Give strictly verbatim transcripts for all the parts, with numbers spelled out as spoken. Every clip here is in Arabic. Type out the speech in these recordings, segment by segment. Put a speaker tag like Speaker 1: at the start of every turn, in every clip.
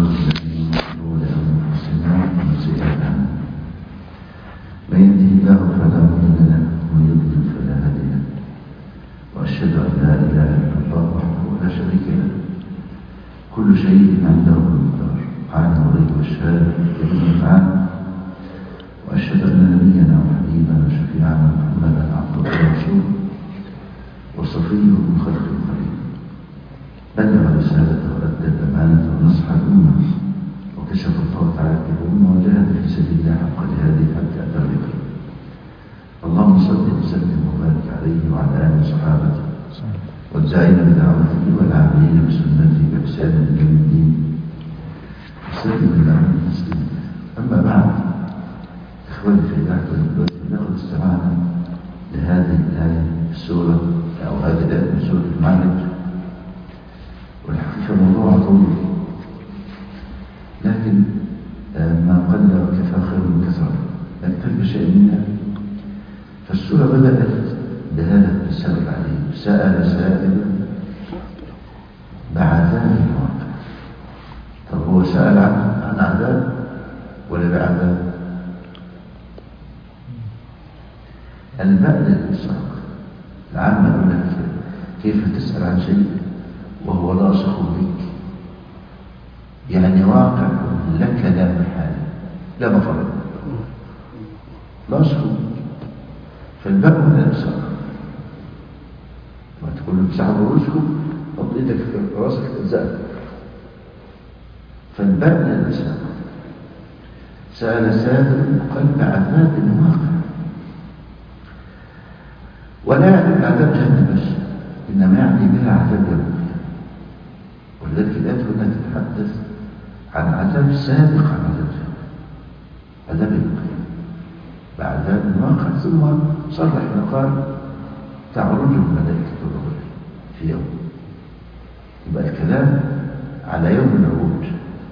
Speaker 1: الذين يضلون أنفسنا ومن سيئات أعمالنا من يهده الله فلا مضل له ومن يضلل فلا هادي له وأشهد أن لا إله إلا الله وحده لا شريك له كل شيء عنده بمقدار عالم الغيب والشهادة كريم تعالى وأشهد أن نبينا وحبيبنا وشفيعنا محمدا عبده ورسوله وصفيه من خلق الخليل بلغ رسالته وأدى الأمانة ونصح الأمة وكشف الله تعالى الأمة وجاهد في سبيل الله حق جهاده حتى أتى اليقين. اللهم صل وسلم وبارك عليه وعلى آله وصحابته والداعين بدعوته والعاملين بسنته بإحسان إلى يوم الدين وسلم اللهم تسليما. أما بعد، إخواني في الله لقد استمعنا لهذه الآية في السورة أو هذه الآية من سورة المعارج، والحقيقة موضوع طويل لكن ما قل وكفى خير من كثرة نكتب شيء منها. فالسورة بدأت بهذا التساؤل عليه: سأل سائل بعذاب الواقع. طب هو سأل عن عن عذاب ولا بعذاب؟ الباء للإلصاق العامة يقول لك كيف تسأل عن شيء وهو لاصق بك، يعني واقع لك لا محالة لا مفر لاصق بك. فالباء للإلصاق ما تقول له بسحب رؤوسكم حط ايدك في راسك تلزقك. فالباء للإلصاق. سأل سائل قلب عذاب واقع، ولا يعني عذاب جهنم بس، إنما يعني بها عذاب يوم القيامة. ولذلك الآية هنا تتحدث عن عذاب سابق عن عذاب جهنم، عذاب يوم القيامة بعذاب واقع. ثم صرح وقال تعرج الملائكة والروح في يوم. يبقى الكلام على يوم العروج.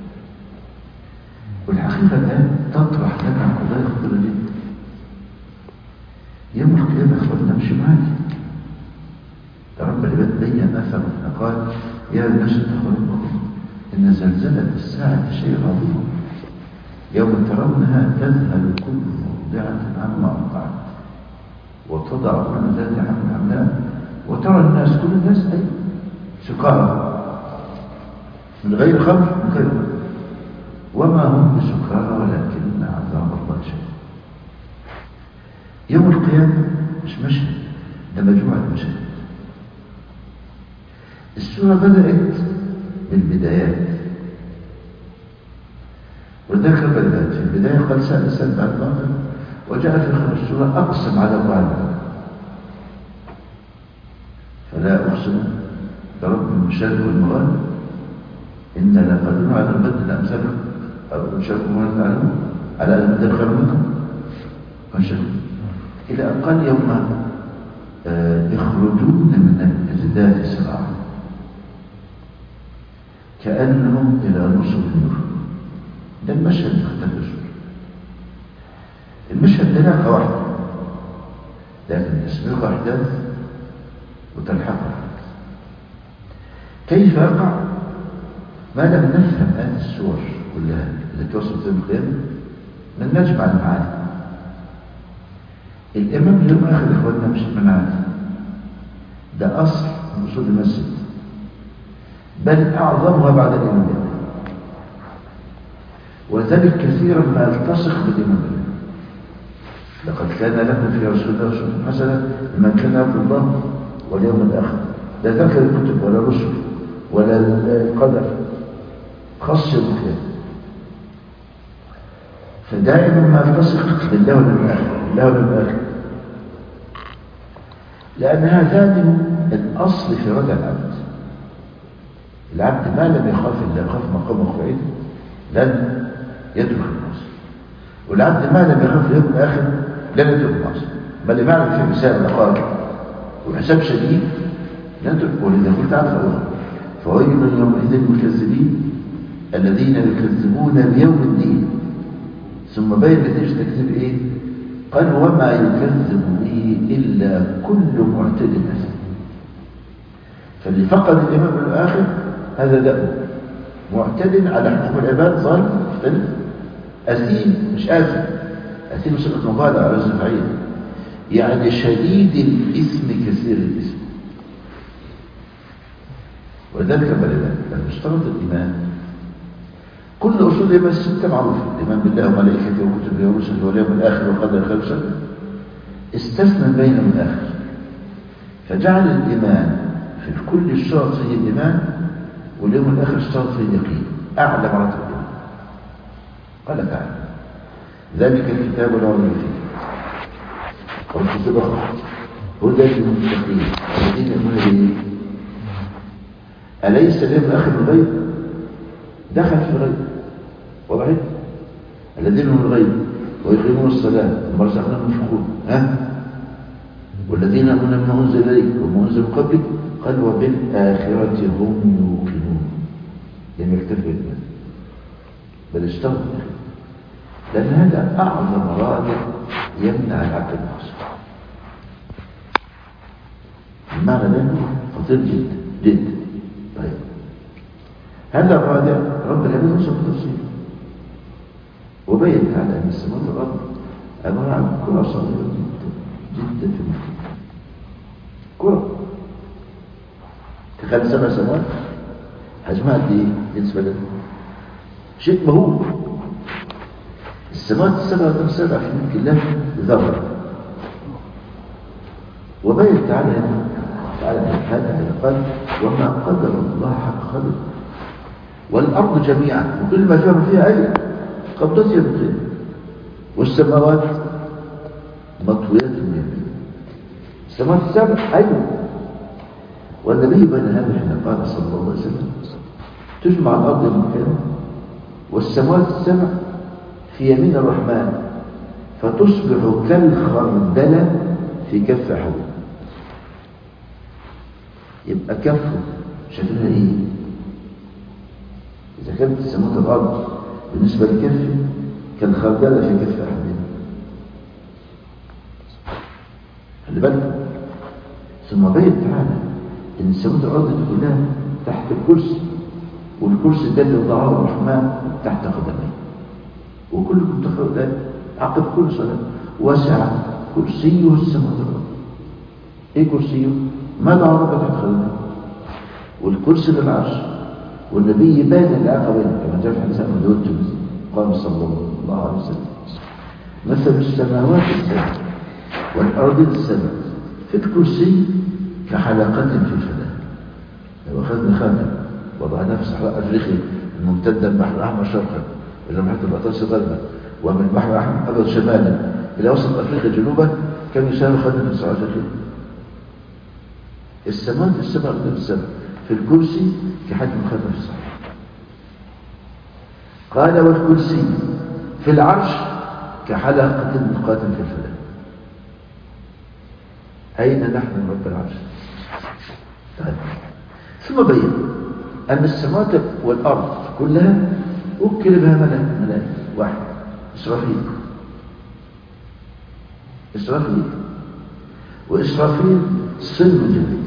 Speaker 1: والحقيقة الآن تطرح لنا قضايا خطيرة جدا. يوم القيامة اخواننا مش معاك. رب العباد بين اثر فقال يا الناس اتقوا ربكم ان زلزلة الساعة شيء عظيم يوم ترونها تذهل كل مرضعة عما أرضعت وتضع كل ذات حمل حملها وترى الناس كل الناس أي سكارى من غير خمر من غير خمر وما هم بسكارى ولكن عذاب الله شيء. يوم القيامة مش مشهد، ده مجموعة مشاهد. السورة بدأت بالبدايات، وذكر بدأت في البداية قال سأل سأل بعد الواقع، وجاء في آخر السورة أقسم على الله فلا أقسم برب المشارق والمغرب إنا لقادرون على أن نبدل أمثالهم أو المشارق والمغرب عليهم على أن نبدل خير منهم ونشارك إلى أن قال يوم يخرجون من الأجداث سراعا كأنهم إلى نصف النور. ده المشهد اللي اختلف السورة. المشهد ده ناقة واحدة لكن تسبق أحداث وتلحق أحداث. كيف يقع؟ ما لم نفهم هذه السور كلها التي توصل يوم القيامة من نجمع المعاني. الإمام اليوم آخر إخواننا مش منعاد، ده أصل من أصول المسجد، بل أعظمها بعد الإمام اليوم. وذلك كثيرا ما يلتصق بالإمام اليوم. لقد كان لكم في رسول الله أسوة حسنة لمن كان يرجو الله واليوم الآخر. لا ذكر الكتب ولا الرسل ولا القدر، خاص يوم القيامة. فدائما ما يلتصق بالله واليوم الآخر الله واليوم الآخر، لأن هذا الأصل في رضا العبد. العبد ما لم يخاف إلا يخاف مقام وقعيد لن يترك الناس، والعبد ما لم يخاف اليوم الآخر لن يترك الناس، بل يعلم في حساب الأقارب وحساب شديد لن يترك. ولذا قلت عبد الله فويل يومئذ المكذبين الذين يكذبون بيوم الدين. ثم بين نتيجة تكذيب ايه؟ قال وما يكذب به إلا كل معتد أثم. فاللي فقد الإمام الآخر هذا دأب معتد على حكم العباد، ظالم مختلف، أثيم مش آثم، أثيم صفة مبالغة على وزن فعيل، يعني شديد الإثم كثير الإثم. ولذلك لما اشترط الإيمان، كل أصول الإيمان الستة معروفة، الإيمان بالله وملائكته وكتبه ورسله واليوم الآخر والقدر خير وشر، استثنى بينهم الآخر، فجعل الإيمان في كل الشرط فيه الإيمان، واليوم الآخر اشترط فيه اليقين، أعلى مراتب الإيمان. قال تعالى: ذلك الكتاب لا ريب فيه والكتب أخرى هدى للمتقين الذين يؤمنون به. أليس اليوم الآخر الغيب؟ دخل في الغيب، واضح؟ الذين هم الغيب ويقيمون الصلاة وما رزقناهم ينفقون، ها؟ والذين يؤمنون بما أنزل إليك وما أنزل من قبلك، قال وبالآخرة هم يوقنون. لم يكتفوا بالإيمان بل اشتغلوا بالآخرة، لأن هذا أعظم رادع يمنع العبد المعصية. المعنى ده خطير جدا جدا. طيب هذا الرادع رب العباد وصف التفصيل، وبين على أن السماوات والأرض عبارة عن كرة صغيرة جدا جدا في المحيط، كرة. تخيل سبع سماوات حجمها قد ايه بالنسبة لنا؟ شيء مهول. السماوات السبع والسبع في ملك الله ذرة. وبين تعالى تعالى هذا قال: وما قدر الله حق قدره، والأرض جميعا وكل ما جرى فيها أيضا قبضتها بقيم، والسماوات مطويات بيمين. السماوات السبع أيضا. والنبي بين هذا حين قال صلى الله عليه وسلم: تجمع الأرض المكان والسماوات السبع في يمين الرحمن فتصبح كالخردلة في كف أحد. يبقى كفه شكلها ايه؟ إذا كانت السماوات الأرض بالنسبة لكفه كالخردلة في كف أحدهم. خلي بالك. ثم بين تعالى إن السماوات الأرض كلها تحت الكرسي، والكرسي ده اللي وضعه الرحمن تحت قدميه، وكلكم تخيلوا ده عقب كل صلاة وسع كرسيه السماوات والأرض. ايه كرسيه؟ ما دعا ربك تحت قدميه، والكرسي للعرش. والنبي بان العقبين كما جاء في حديث ابن داود قال صلى الله عليه وسلم: مثل السماوات السبع والأرض السبع في الكرسي كحلقة في الفلاة. لو أخذنا خاتم وضعناه في صحراء أفريقيا الممتدة من البحر الأحمر شرقا إلى محيط الأطلسي غربا، ومن البحر الأحمر شمالا إلى وسط أفريقيا جنوبا، كم يساوي خاتم في صحراء أفريقيا. السماوات السبع والأرض السبع في الكرسي كحجم خاتم في الصحراء. قال: والكرسي في العرش كحلقة نقاط في الفلاة. أين نحن من رب العرش؟ طيب. ثم بين أن السماوات والأرض كلها وكل بها ملك ملائكة واحد، إسرافيل. إسرافيل وإسرافيل صلب جبريل.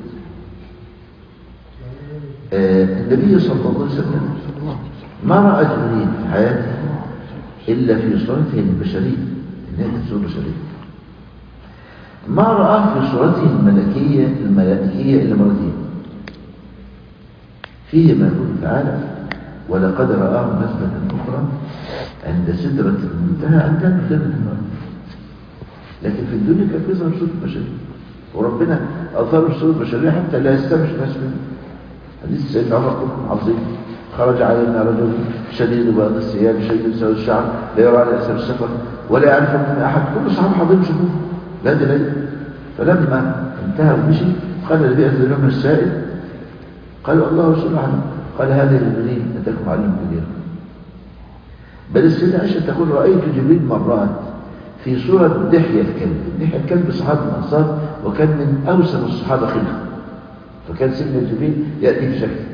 Speaker 1: آه النبي صلى الله عليه وسلم ما رأى جبريل في حياته إلا في صورته البشرية، إنها كانت صورة بشرية. ما رآه في صورته الملكية الملائكية إلا مرتين، فيه ما يقول تعالى: ولقد رآه نزلة أخرى عند سدرة المنتهى عندها مثل النار. لكن في الدنيا كان بيظهر صورة بشرية، وربنا أظهر الصورة البشرية حتى لا يستمش الناس منه. حديث سيدنا عمر عظيم: خرج علينا رجل شديد بياض الثياب شديد سواد الشعر لا يرى على اثر السفر ولا يعرف من احد، كل صحابه حاضرين يشوفوه لا دليل. فلما انتهى ومشي قال النبي صلى الله عليه وسلم السائل، قالوا: الله ورسوله اعلم. قال: هذا جبريل اتاكم علم كبير. بل السيدة عائشة تقول: رايت جبريل مرات في صورة دحية الكلب. دحية الكلب صحابي من الانصار وكان من اوسم الصحابه خلقه، فكان سيدنا جبريل ياتي في شكل.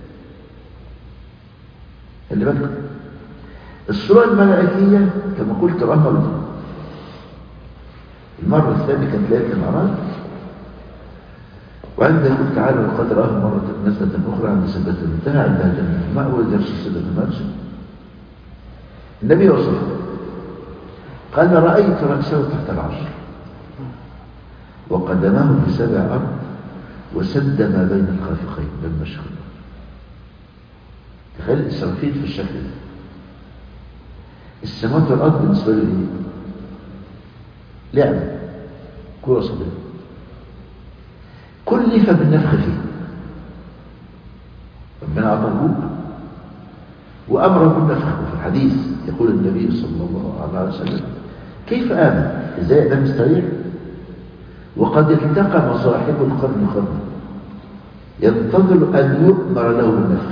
Speaker 1: اللي بالك الصورة الملائكية كما قلت رأى مرة. المرة الثانية كانت ليلة المعراج، وعندما يقول تعالى وقد رآه مرة نزلة أخرى عند سدة المنتهى عندها جنة المأوى درس سدة المنزل. النبي وصفه قال رأيت رأسه تحت العرش وقدماه في سبع أرض وسد ما بين الخافقين بين المشرق والمغرب. تخيل إسرافيل في الشكل ده. السماوات والأرض بالنسبة له إيه؟ لعبة كرة صغيرة كلف بالنفخ فيه. ربنا أعطى الروح وأمره بالنفخ. وفي الحديث يقول النبي صلى الله عليه وسلم كيف آمن؟ إزاي ده مستريح؟ وقد التقم صاحب القرن قرن ينتظر أن يؤمر له بالنفخ.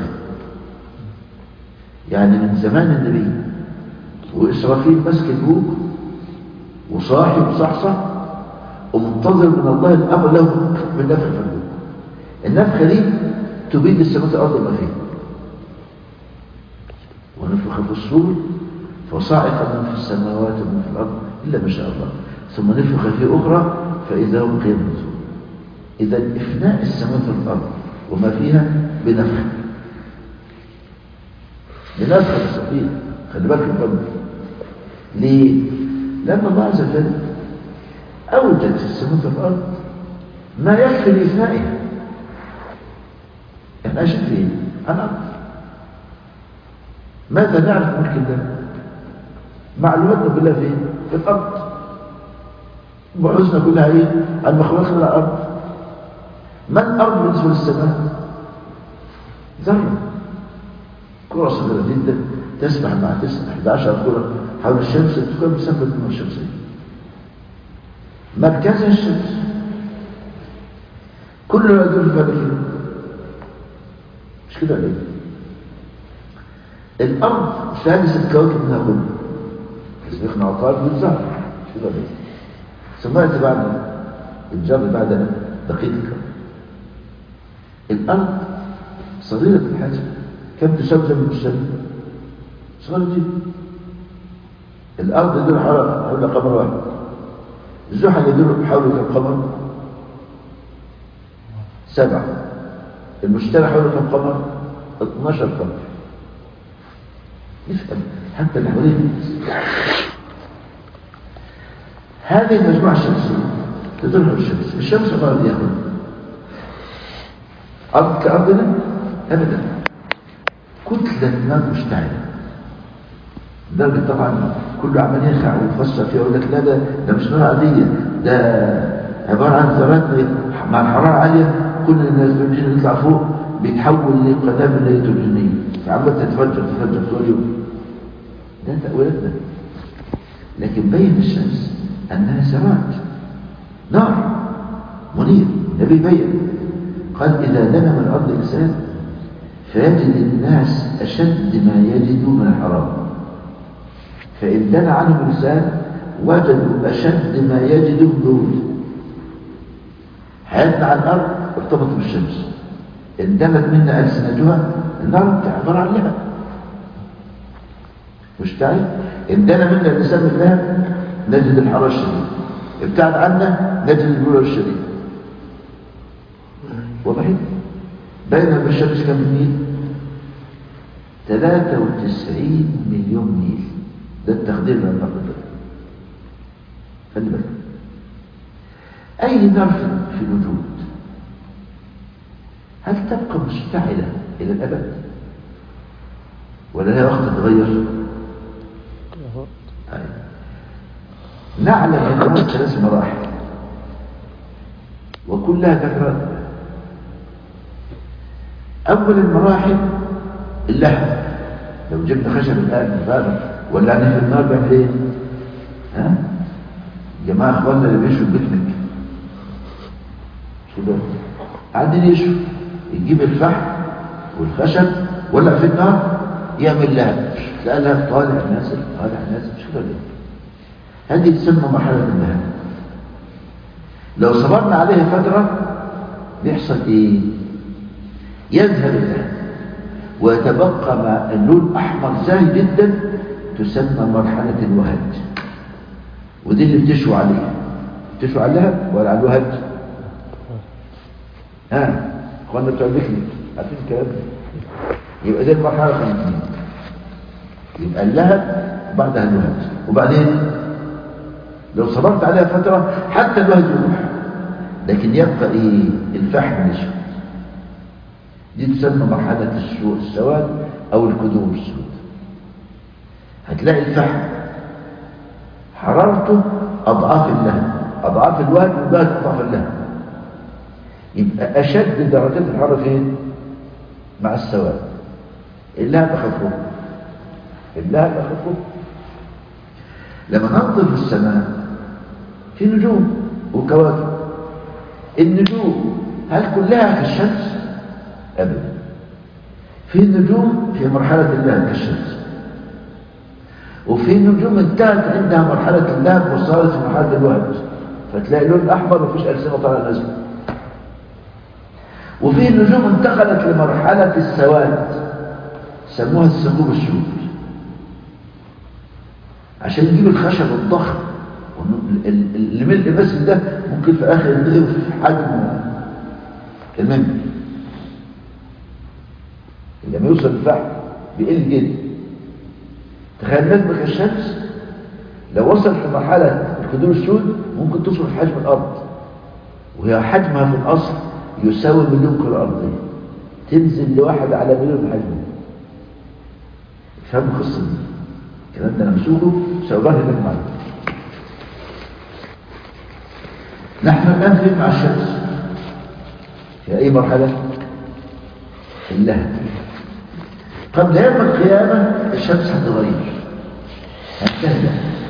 Speaker 1: يعني من زمان النبي وإسرافيل مسك البوق وصاحب صحصح ومنتظر من الله الأمر له بالنفخ في البوق. النفخة دي تبيد السماوات والأرض ما فيها. ونفخ في الصور فصعق من في السماوات ومن في الأرض إلا ما شاء الله ثم نفخ في أخرى فإذا هم قيام نزول. إذا إفناء السماوات والأرض وما فيها بنفخ بنفخ الصفير. خلي بالك القلب ليه؟ لأن الله عز وجل أوجد في السماوات والأرض ما يكفي لإفنائها. احنا أشد فيه الأرض. ماذا نعرف ملك الله؟ معلوماتنا كلها فين؟ في الأرض. بحوثنا كلها ايه؟ عن مخلوقات من الأرض. ما الأرض بالنسبة للسماء؟ ذرة كرة صغيرة جدا تسبح مع تسعة أحد عشر كرة حول الشمس تكون مسافة من الشمسية. مركزها الشمس كله يدور في هذا مش كده ليه؟ الأرض سادس الكواكب منها كله يسبقنا عطارد والزهر مش كده ليه؟ ثم يأتي بعد الجر بعدنا دقيق الكون. الأرض صغيرة الحجم كم تسبب من الشمس؟ صغيرة جدا. الأرض يدور حول قمر واحد. الزحل يدور حول كم قمر؟ سبعة. المشتري حول كم قمر؟ اثناشر قمر. نفهم حتى اللي حوالين هذه المجموعة الشمسية تدور حول الشمس. الشمس عبارة ياخد أرض كأرضنا أبدا كتلة نار مشتعلة درجة طبعا كله عمال يخع ويتفسر فيها ويقول لك لا ده ده مش نار عادية ده عبارة عن ذرات مع الحرارة عالية كل الناس بيمشي يطلع فوق بيتحول لقنابل نيتروجينية فعمال تتفجر تتفجر طول اليوم. ده تأويلاتنا. لكن بين الشمس أنها سماء نار منير. النبي بين قال إذا دنا من أرض الإنسان فيجد الناس أشد ما يجدوا من الحرام فإن دنا عنهم الإنسان وجدوا أشد ما يجدوا من البرود. حياتنا على الأرض ارتبطت بالشمس. إن دنت منا ألسنتها النار عبارة عن لهب مشتعل. إن دنا منا الإنسان باللهب نجد الحرارة الشديد. ابتعد عنا نجد البرودة الشديد. وبعيد بينما الشمس كم ميل؟ ثلاثة وتسعين مليون ميل. ده التقدير من الأرض. خلي بالك أي نار في الوجود هل تبقى مشتعلة إلى الأبد ولا لها وقت تتغير؟ طيب. نعلم أن هناك ثلاث مراحل وكلها تكرار. أول المراحل اللهب. لو جبنا خشب الآن فعلا ولعنا في النار بيعمل إيه؟ ها؟ جماعة أخواننا اللي بيشوا البيكنيك شو ده؟ قاعدين يشوا يجيب الفحم والخشب ولع في النار يعمل لهب. تلاقي لهب طالع نازل طالع نازل مش كده ليه؟ هذه تسمى مرحلة اللهب. لو صبرنا عليها فترة بيحصل إيه؟ يذهب اللهب ويتبقى مع اللون أحمر زاهي جدا تسمى مرحلة الوهج. ودي اللي بتشوى عليها. بتشوى على اللهب ولا على الوهج؟ ها اخوانا بتوع البيكنيك عارفين الكلام ده؟ يبقى دي المرحله الخامسه. يبقى اللهب بعدها الوهج. وبعدين لو صبرت عليها فتره حتى الوهج يروح، لكن يبقى ايه؟ الفحم نشف. دي تسمى مرحله السواد او الكدور السود. هتلاقي الفحم حرارته اضعاف اللهب، اضعاف الوهج والوهج اضعاف اللهب. يبقى اشد درجات الحراره فين؟ مع السواد. اللهب اخفه، اللهب اخفه. لما ننظر في السماء في نجوم وكواكب. النجوم هل كلها كالشمس؟ ابدا. في نجوم في مرحله اللهب كالشمس، وفي نجوم انتهت عندها مرحله اللهب وصارت في مرحله الوهج، فتلاقي لون احمر ومفيش السنه طالعه نازله. وفي نجوم انتقلت لمرحله السواد سموها الثقوب السود، عشان يجيب الخشب الضخم الملء بس ده ممكن في اخر الليل في حجم المنبر. لما يوصل الفحم بيقل جدا. تخيل نجمة الشمس لو وصل في مرحلة الكدور السود ممكن توصل في حجم الأرض، وهي حجمها في الأصل يساوي مليون كرة أرضية، تنزل لواحد على مليون حجمه. فهموا القصة دي؟ الكلام ده أنا مسوقه سأبرهن لكم عنه. نحن الآن فين مع الشمس؟ في أي مرحلة؟ اللهب. قبل يوم القيامة الشمس هتتغير، هتهدى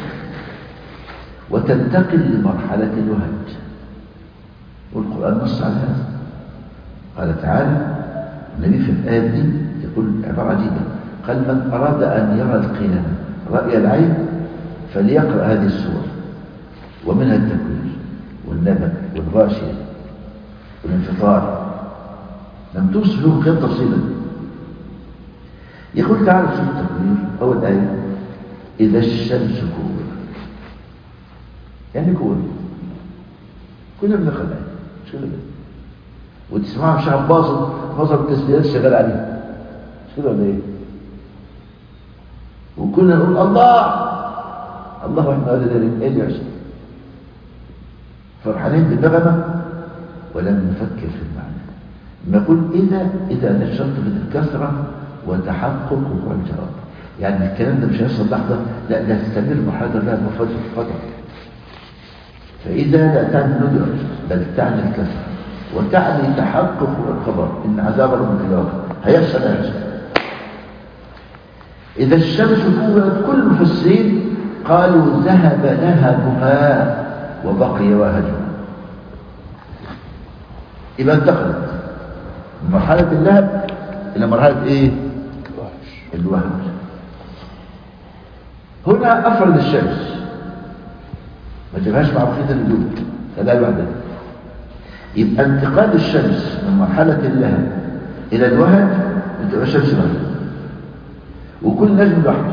Speaker 1: وتنتقل لمرحلة الوهج، والقرآن نص على هذا. قال تعالى النبي في الآية دي يقول عبارة عجيبة، قال من أراد أن يرى القيامة رأي العين فليقرأ هذه السور، ومنها التكوير والنبأ والغاشية والانفطار. لم توصف له القيام تفصيلا. يقول تعالى في التكوير أول آية إذا الشمس كورت. يعني كورت كلنا بنقرأ الآية مش كده؟ وتسمعها مش عم باصل باصل التسبيحات شغال عليها مش كده ولا ايه؟ وكنا نقول الله الله واحنا قال ده ايه اللي يحصل؟ فرحانين بالنغمه ولم نفكر في المعنى. لما نقول اذا اذا نشرت بالكثره وتحقق وقوع الجواب، يعني الكلام ده مش هيحصل لحظه، لا ده تستمر مرحله لها مفاجاه القدر. فاذا لا تعني ندرة بل تعني الكثره وتعني تحقق الخبر ان عذاب ربك لواقع هيحصل هيحصل. إذا الشمس كورت كل المفسرين قالوا ذهب لهبها وبقي وهجها. يبقى انتقلت من مرحلة اللهب إلى مرحلة إيه؟ الوهج. هنا أفرد الشمس ما جابهاش مع بقية النجوم، خلال واحدة. يبقى انتقال الشمس من مرحلة اللهب إلى الوهج بتبقى شمس واحدة، وكل نجم لوحده.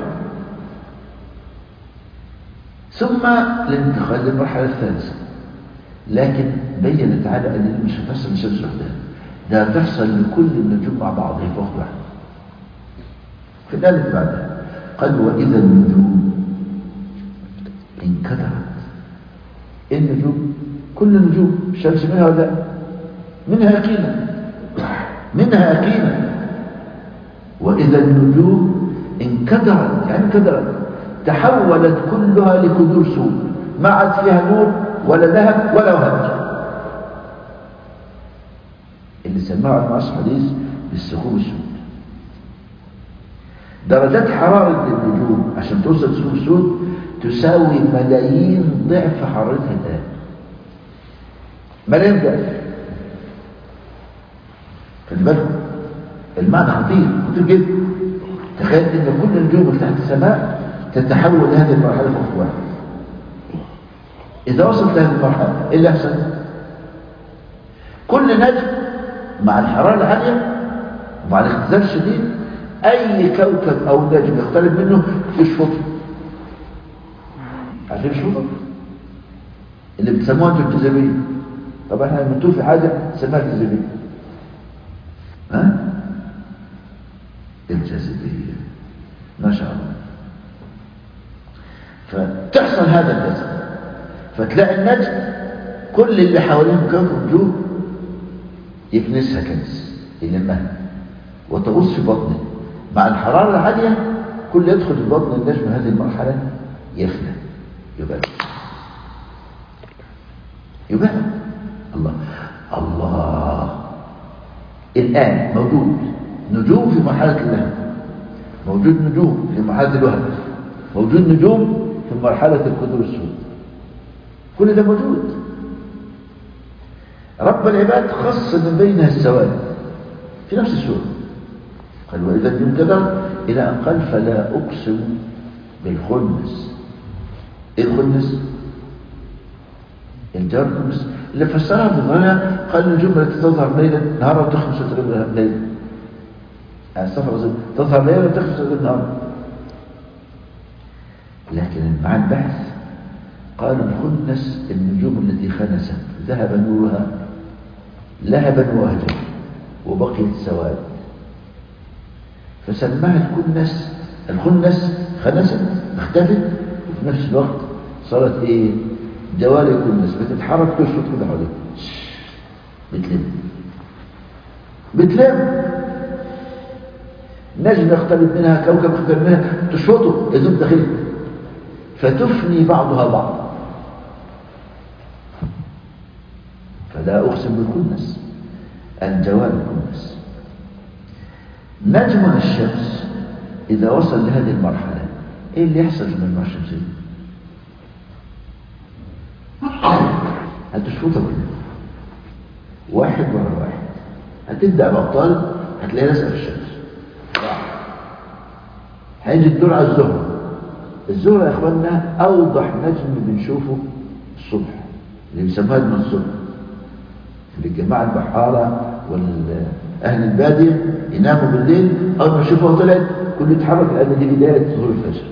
Speaker 1: ثم الانتقال للمرحلة الثالثة، لكن بين تعالى أن مش هتحصل للشمس وحدها، ده هتحصل لكل النجوم مع بعضها في وقت واحد. في الآية اللي بعدها قال وإذا النجوم انكدرت. النجوم كل النجوم الشمس منها ولا لا؟ منها يقينا منها يقينا. وإذا النجوم انكدرت يعني انكدرت تحولت كلها لكدور سود، ما عاد فيها نور ولا ذهب ولا وهج. اللي سماه علماء الحديث بالثقوب السود. درجات حرارة النجوم عشان توصل ثقوب السود تساوي ملايين ضعف حرارتها الآن. ملايين ضعف. خلي بالكم المعنى خطير خطير جدا. تخيل ان كل النجوم اللي تحت السماء تتحول لهذه المرحله في وقت واحد. اذا وصلت لهذه المرحله ايه اللي يحصل؟ كل نجم مع الحراره العاليه ومع الاختزال الشديد اي كوكب او نجم يقترب منه يشفط. عارفين يشفط؟ اللي بتسموها انتوا الجاذبيه. طبعا احنا بنتوه في حاجه اسمها الجاذبيه. ها؟ الجاذبية، ما شاء الله. فتحصل هذا الجذب، فتلاقي النجم كل اللي حوالين كوكب نجوم يكنسها كنس، يلمها وتغوص في بطنه. مع الحرارة العالية كل يدخل في بطن النجم هذه المرحلة يفنى، يبقى يبقى الله الله. الآن موجود نجوم في مرحلة اللهب، موجود نجوم في مرحلة الوهب، موجود نجوم في مرحلة الكدور السود، كل ده موجود. رب العباد خص من بينها السواد في نفس السورة، قال وإذا النجوم كدر، إلى أن قال فلا أقسم بالخنس. إيه الخنس؟ الجار الخنس اللي فسرها بظاهرها، قال النجوم التي تظهر ليلا نهارا وتخفى ليلا، يعني السفر تظهر ليلا وتخفى نهارا. لكن مع البحث قالوا الخنس النجوم التي خنست ذهب نورها لهبا وهجا وبقيت سواد، فسماها الكنس. الخنس خنست اختفت، وفي نفس الوقت صارت ايه؟ جواري الكنس بتتحرك تشفط كده حواليها، بتلم بتلم نجم يقترب منها، كوكب يقترب منها، تشفطه يذوب داخله، فتفني بعضها بعض. فلا أقسم بالكنس، الجوار الكنس. نجم الشمس إذا وصل لهذه المرحلة إيه اللي يحصل في المجموعة الشمسية؟ هتشفطها كلها واحد ورا واحد، هتبدأ بأبطال هتلاقيها لازقة في الشمس. هيجي الدور على الزهرة. الزهرة يا اخواننا اوضح نجم بنشوفه الصبح، اللي بيسموها المنصور، اللي الجماعة البحارة واهل البادية يناموا بالليل، اول ما يشوفوها طلعت كله يتحرك، لان دي بداية ظهور الفجر،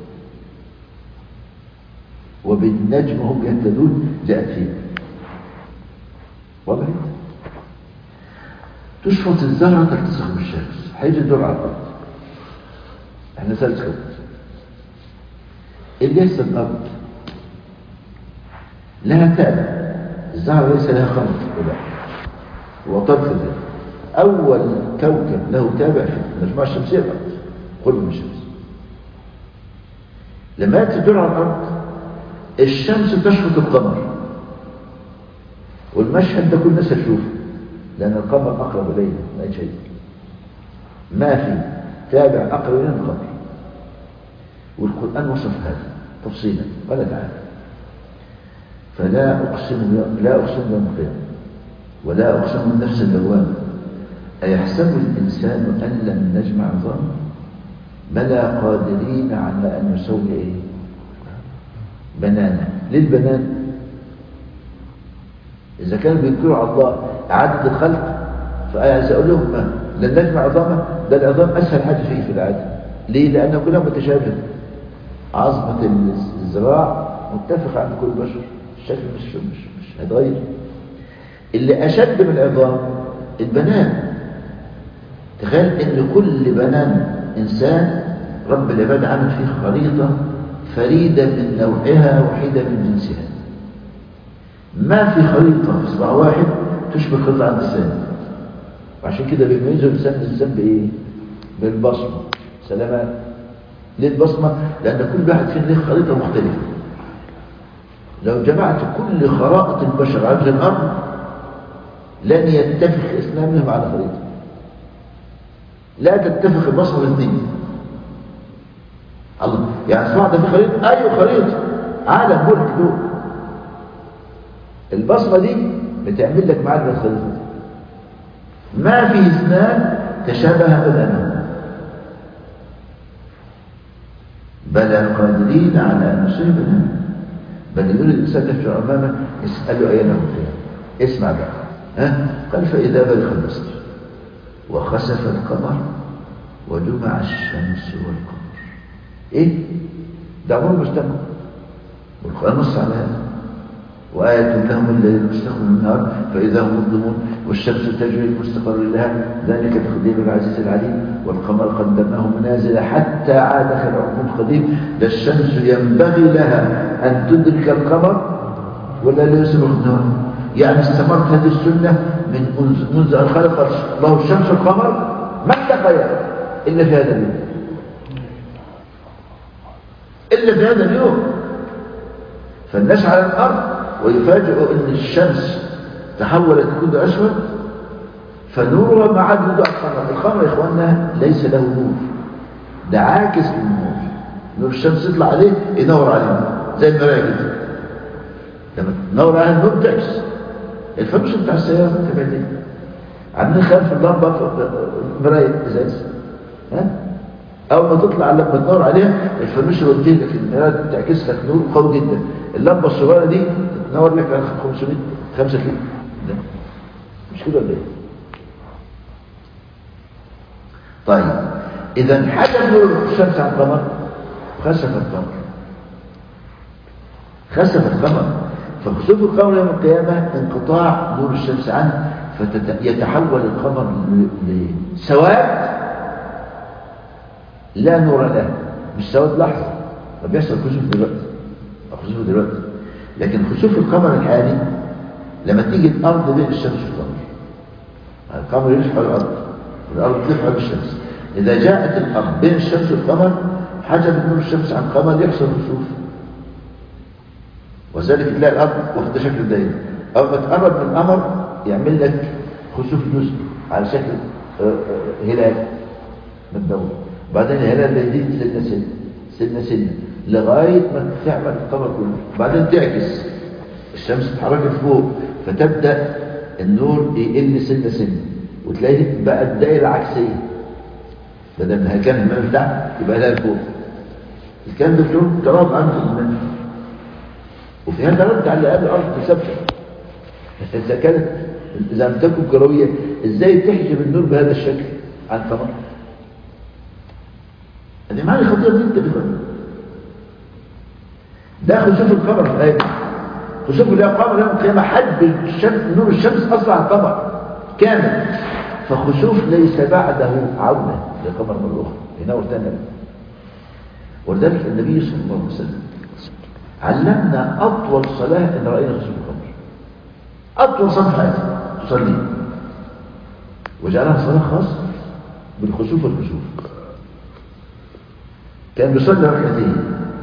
Speaker 1: وبالنجم هم يهتدون جاءت فيه. واضح؟ تشفط الزهرة تلتصق بالشمس، هيجي الدور على الارض، احنا ثالث خط. اللي يحصل الأرض لها تابع، الزهرة ليس لها خلط ولا وطرف ذلك. أول كوكب له تابع في المجموعة الشمسية الأرض، قرب من الشمس. لما يأتي الدور على الأرض الشمس تشفط القمر، والمشهد ده كل الناس هتشوفه، لأن القمر أقرب إلينا من أي شيء، ما في تابع أقرب إلينا من القمر. والقرآن وصف هذا تفصيلا قال تعالى فلا أقسم لا أقسم بيوم القيامة ولا أقسم بالنفس اللوامة أيحسب الإنسان أن لم نجمع عظامه بلى قادرين على أن نسوي إيه؟ بنانا. ليه البنان؟ إذا كانوا بيذكروا على الله إعادة الخلق، فعايز أقول لهم ما لن نجمع عظامه، ده العظام أسهل حاجة فيه في العادة. ليه؟ لأنه كلها متشابه، عظمة الذراع متفق عند كل بشر، الشكل مش مش مش هيتغير. اللي أشد من العظام البنان. تخيل إن كل بنان إنسان رب العباد عمل فيه خريطة فريدة من نوعها وحيدة من جنسها. ما في خريطة في صباع واحد تشبه خريطة عند الثاني، وعشان كده بيميزوا الإنسان الإنسان بإيه؟ بالبصمة. سلامات. ليه البصمة؟ لأن كل واحد فينا له خريطة مختلفة. لو جمعت كل خرائط البشر على وجه الأرض لن يتفق إسلامهم على خريطة، لا تتفق البصمة الاثنين. الله، يعني اسمع ده في خريطة، أي خريطة عالم ملك دول، البصمة دي بتعمل لك معادلة الخريطة دي. ما في اثنان تشابه بينهما بلى قادرين على أن نسوي بنانا بل يقول الإنسان يفجر أمامه يسأله أين هو فيها. اسمع بقى، ها؟ قال فإذا برق البصر وخسف القمر وجمع الشمس والقمر. إيه؟ ده عمره مجتمع، والقرآن نص على هذا. وآية لهم الليل مستقبل من النهار فإذا هم مظلمون. والشمس تجري لمستقر لها ذلك تقدير العزيز العليم والقمر قدرناه منازل حتى عاد كالعرجون القديم. ده الشمس ينبغي لها أن تدرك القمر ولا لا يسبق النهار. يعني استمرت هذه السنة من منذ أن خلق الله الشمس والقمر ما التقيا إلا في هذا اليوم، إلا في هذا اليوم. فالناس على الأرض ويفاجئوا أن الشمس تحولت كل أسود فنورها ما عاد يضع القمر. القمر يا إخواننا ليس له نور، ده عاكس من النور. نور الشمس يطلع عليه ينور عليه زي المراية كده، لما تنور عليه النور تعكس. الفانوس بتاع السيارة تبعت ايه؟ عاملين خلف اللمبة مراية ازاز، ها؟ أول ما تطلع لما تنور عليها الفانوس يوديه لك المراية بتعكس لك نور قوي جدا. اللمبة الصغيرة دي تنور لك على خمسمائة خمسة كيلو، ده مش كده ولا ايه؟ طيب إذا حجب نور الشمس عن القمر خسف القمر، خسف القمر. فخسوف القمر يوم القيامة انقطاع نور الشمس عنه، فيتحول القمر لسواد لا نور له. مش سواد لحظة، ما بيحصل خسوف دلوقتي أو خسوف دلوقتي، لكن خسوف القمر الحالي لما تيجي الأرض بين الشمس والقمر، القمر يلف حول الأرض والأرض تلف حول الشمس. إذا جاءت الأرض بين الشمس والقمر حجبت نور الشمس عن القمر يحصل خسوف، وذلك تلاقي الأرض واخدة شكل دايرة. أول ما تقرب من القمر يعمل لك خسوف جزء على شكل هلال متدور، بعدين الهلال ده يزيد سنة سنة سنة سنة لغاية ما تعمل القمر كله، بعدين تعكس الشمس تتحرك فوق فتبدأ النور يقل سنة سنة وتلاقي بقى الدائرة عكسية، بدل ما كان الماء تحت يبقى لها فوق. الكلام ده كله تراب عنه الماء، وفي هذا رد على قبل الأرض ثابتة. إذا كانت إذا لم تكن كروية إزاي تحجب النور بهذا الشكل عن القمر؟ هذه معنى خطيرة جدا بفهم. ده خسوف القمر في الآية، خسوف القمر يوم القيامة حجب الشمس نور الشمس أصلا عن القمر كامل، فخسوف ليس بعده عودة للقمر مرة أخرى ينور تاني. ولذلك النبي صلى الله عليه وسلم علمنا أطول صلاة إن رأينا خسوف القمر، أطول صلاة في حياتك تصلي، وجعلها صلاة خاصة بالخسوف والكسوف. كان بيصلي ركعتين،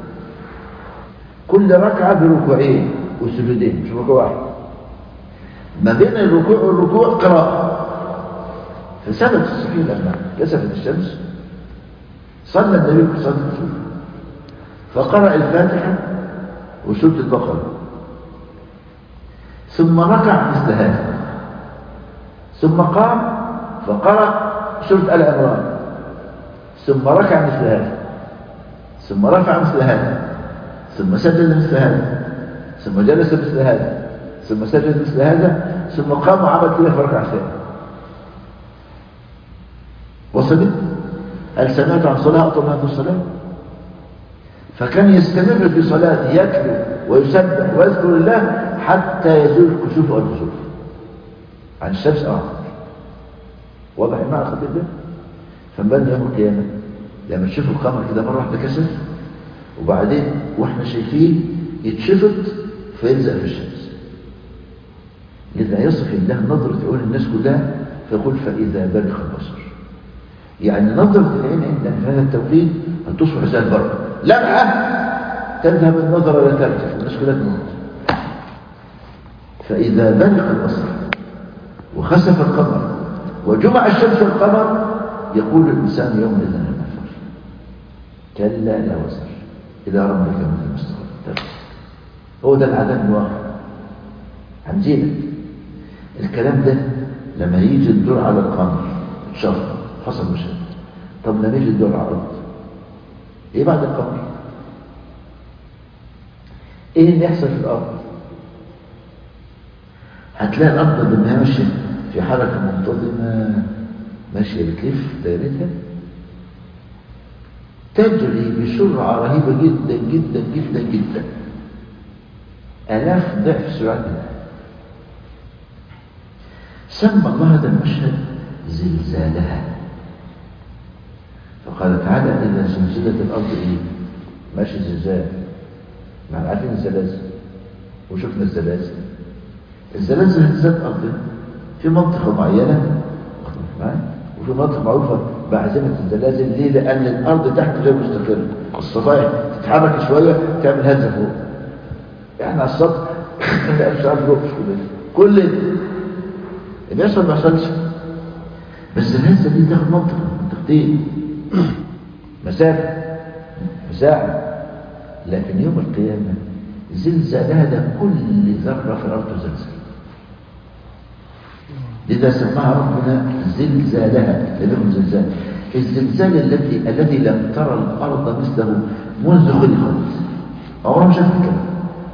Speaker 1: كل ركعة بركوعين وسجودين، مش ركوع واحد، ما بين الركوع والركوع قراءة. فثبت الصحيح لما كسفت الشمس صلى النبي صلى الله عليه وسلم فقرأ الفاتحة وسورة البقرة، ثم ركع مثل هذا، ثم قام فقرأ سورة آل عمران، ثم ركع مثل هذا، ثم رفع مثل هذا، ثم سجد مثل هذا، ثم جلس مثل هذا، ثم سجد مثل هذا، ثم قام وعمل كده في ركعة ثانية. وصلت؟ هل سمعت عن صلاة أطول من هذه الصلاة؟ فكان يستمر في صلاته يتلو ويسبح ويذكر الله حتى يزول الكسوف والكسوف عن الشمس أو عن القمر. واضح المعنى الخطير ده؟ فنبان يوم القيامة لما تشوف القمر كده مرة واحدة كسف، وبعدين واحنا شايفين يتشفط فيلزق في الشمس، لذا يصف الله نظرة عيون الناس كلها فيقول فإذا برق البصر. يعني نظرة العين عندنا في هذا التوقيت أن تصبح زي البرق، لمعة تذهب النظر ولا ترجع والناس كلها تموت. فإذا برق البصر وخسف القمر وجمع الشمس والقمر يقول الإنسان يومئذ المفر كلا لا وزر إلى ربك من المستقر. هو ده العذاب الواقع عن زينك. الكلام ده لما يجي الدور على القمر شرط حصل مشاهد. طب لما يجي الدور على الأرض إيه بعد القمر؟ إيه اللي يحصل في الأرض؟ هتلاقي الأرض بأنها ماشية في حركة منتظمة ماشية بتلف دائرتها تجري بسرعة رهيبة جدا جدا جدا جدا، آلاف ضعف سرعتها. سمى الله هذا المشهد زلزالها، فقال تعالى إذا زلزلت الأرض إيه؟ ماشي زلزال، ما احنا عارفين الزلازل وشفنا الزلازل. الزلازل هزت أرض في منطقة معينة وفي منطقة معروفة بعزمة الزلازل. ليه؟ لأن الأرض تحت غير مستقرة، الصفائح تتحرك شوية تعمل هزة فوق، يعني على السطح ما مش عارف فوق كل ده اللي يحصل ما يحصلش، بس الهزة دي تاخد منطقة منطقتين مسافة مساحة. لكن يوم القيامة زلزالها ده كل ذرة في الأرض زلزال، لذا سماها ربنا زلزالها. لأنه زلزال الزلزال الذي الذي لم ترى الأرض مثله منذ خلقت، عمرها ما شافت كده.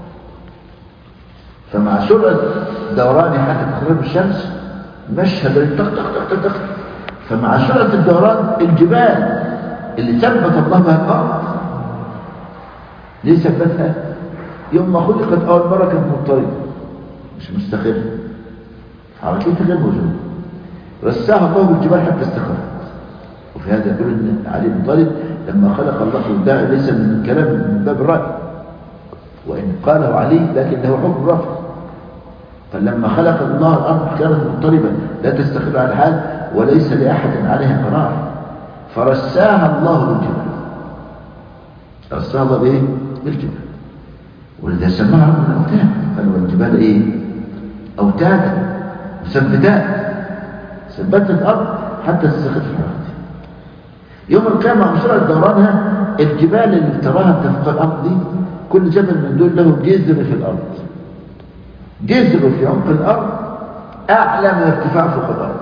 Speaker 1: فمع سرعة دوران حركة تقريب الشمس مشهد طق طق طق طق، فمع سرعة الدوران الجبال اللي ثبت الله بها الأرض، ليه ثبتها؟ يوم ما خلقت أول مرة كانت مضطربة مش مستقرة، حركتها غير موجودة، رساها الله بالجبال حتى استقرت. وفي هذا يقول ان علي بن طالب لما خلق الله ده ليس من كلام من باب الرأي، وإن قاله علي لكنه حكم رفع. فلما خلق الله الأرض كانت مضطربة لا تستقر على الحال وليس لأحد عليها قرار، فرساها الله بالجبال، رساها الله بإيه؟ بالجبال. ولذا سماها ربنا الأوتاد، قالوا الجبال إيه؟ أوتادا مثبتات، ثبتت الأرض حتى تستقر في الأرض. يوم القيامة بسرعة دورانها الجبال اللي تراها تفوق الأرض دي كل جبل من دول له جذر في الأرض، جذر في عمق الأرض أعلى من ارتفاع فوق الأرض،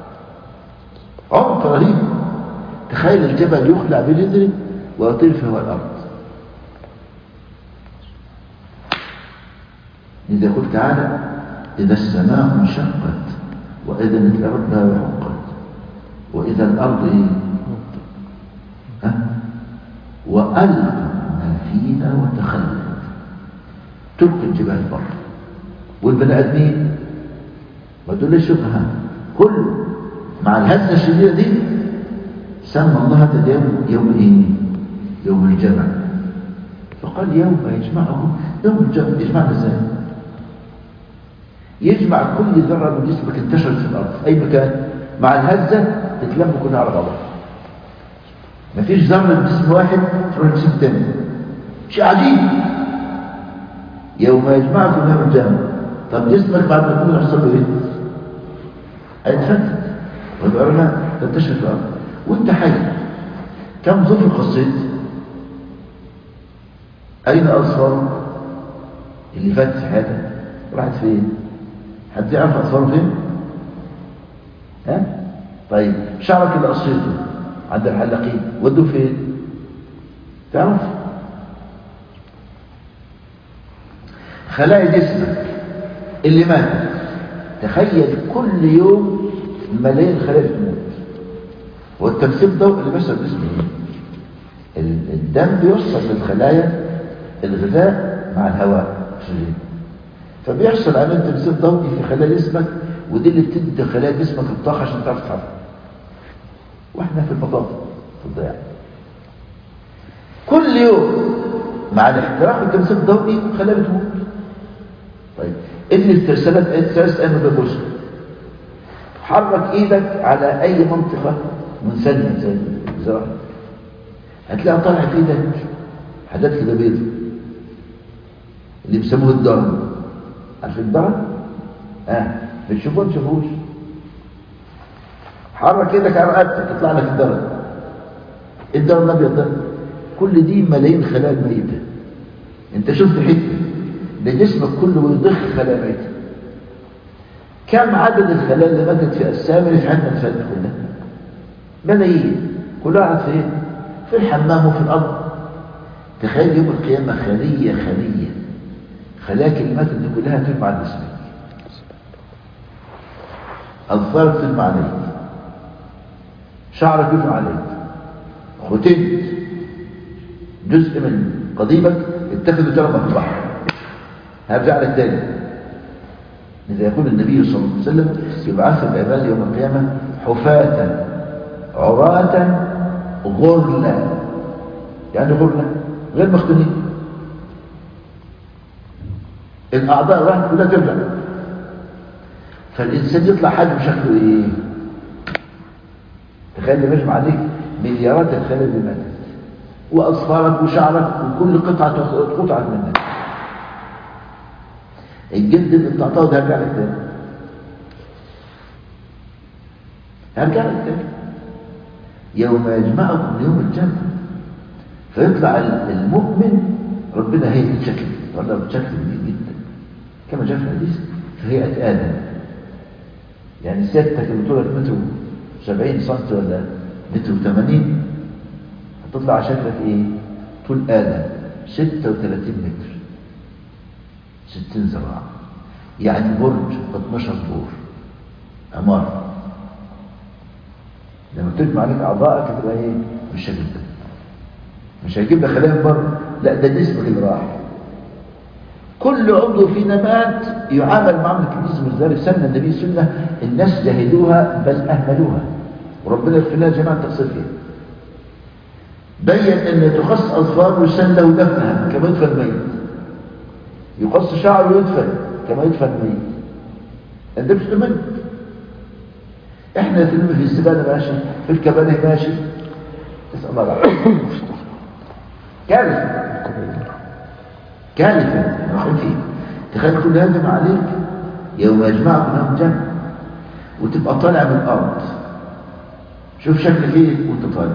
Speaker 1: عمق رهيب. تخيل الجبل يخلع بجذره ويطير في هواء الأرض. إذا يقول تعالى إذا السماء انشقت وإذا الأرض وحقت وإذا الأرض إيه؟ ها؟ وألقى ما فيها وتخلت، تلقي الجبال بره والبني آدمين ما تقولش شبهة كله مع الهزة الشديدة دي. سمى الله هذا اليوم يوم إيه؟ يوم الجمع. فقال يوم يجمعهم، يوم الجمع يجمعنا ازاي؟ يجمع كل ذرة من جسمك انتشرت في الأرض في أي مكان، مع الهزة تتلم كلها على بعضها، مفيش ذرة من جسم واحد تروح لجسم تاني. شيء عجيب. يوم يجمعكم يوم الجمع. طب جسمك بعد ما تكون يحصل له ايه؟ هيتفتت والذرة تنتشر في الأرض وانت حي. كم ظفر قصيت؟ أين أظفار اللي فات في حياتك؟ راحت فين؟ حد يعرف أظفاره فين؟ ها؟ طيب شعرك اللي قصيته عند الحلاقين ودوه فين؟ تعرف؟ خلايا جسمك اللي ماتت، تخيل كل يوم ملايين خلايا تموت. والتمثيل الضوئي اللي بيحصل في جسم الدم بيوصل للخلايا الغذاء مع الهواء اكسجين، فبيحصل عمليه تمثيل ضوئي في خلايا جسمك، ودي اللي بتدي خلايا جسمك الطاقه عشان تعرف تتحرك. واحنا في المطاف في الضياع كل يوم مع الاحتراق والتمثيل الضوئي خلايا بتموت. طيب ادي استرسالات ثلاث ايام ببص، حرك ايدك على اي منطقه منسجمه زي الزراعه هتلاقي طالع في ايدك حاجات كده بيض اللي بيسموه الدرن. عارف الدرن؟ اه بتشوفوه ما تشوفوش. حرك ايدك على رقبتك يطلع لك الدرن. الدرن الابيض ده كل دي ملايين خلايا ميته. انت شفت حته ده جسمك كله بيضخ خلايا ميته. كم عدد الخلايا اللي ماتت في اجسامنا في حياتنا اللي فاتت كلها؟ ملايين. كلها قاعد فين؟ في الحمام وفي الارض. تخيل يوم القيامه خليه خليه خلايا كلمات دي كلها ترمى على جسمك، اظفارك ترمى عليك، شعرك يرمى عليك، ختنت جزء من قضيبك اتخذ وترمى في البحر هرجع لك تاني. إذا يقول النبي صلى الله عليه وسلم يبعث العباد يوم القيامة حفاة عراة غرلا. يعني غرلا غير مختونين، الأعضاء راحت كلها ترجع، فالإنسان يطلع حجم شكله إيه؟ تخيل لما يجمع عليك مليارات الخلايا اللي ماتت وأصفارك وشعرك وكل قطعة قطعت منك، الجلد اللي بتعطاه ده هرجع لك تاني، هرجع لك تاني يوم يجمعكم يوم الجمع. فيطلع المؤمن ربنا هيئة شكل والله بشكل جميل جدا كما جاء في الحديث في هيئة آدم. يعني سيادتك اللي طولك متر سبعين سنتي ولا متر وثمانين هتطلع شكلك ايه؟ طول آدم ستة وثلاثين متر، ستين ذراع، يعني برج اتناشر دور عمارة. لما تجمع عليك أعضائك هتبقى ايه؟ بالشكل ده. مش هيجيب لك خلايا من بره، لا ده جسمك اللي راح. كل عضو فينا مات يعامل معاملة الجسم الذري. سنة النبي سنة الناس جهلوها بل أهملوها، وربنا يغفر لنا جميعا التقصير فيها. بين أن تخص أظفار وسنة ودفنها كما يدفن الميت، يقص شعره ويدفن كما يدفن الميت. ده مش الميت. احنا نتلم في الزبالة ماشي، في الكبانة ماشي، اسأل الله العافية. كارثة كارثة نقول فيه. تخيل كل هذا ما عليك يوم يجمعكم يوم الجمع وتبقى طالع من الأرض. شوف شكلك ايه وانت طالع.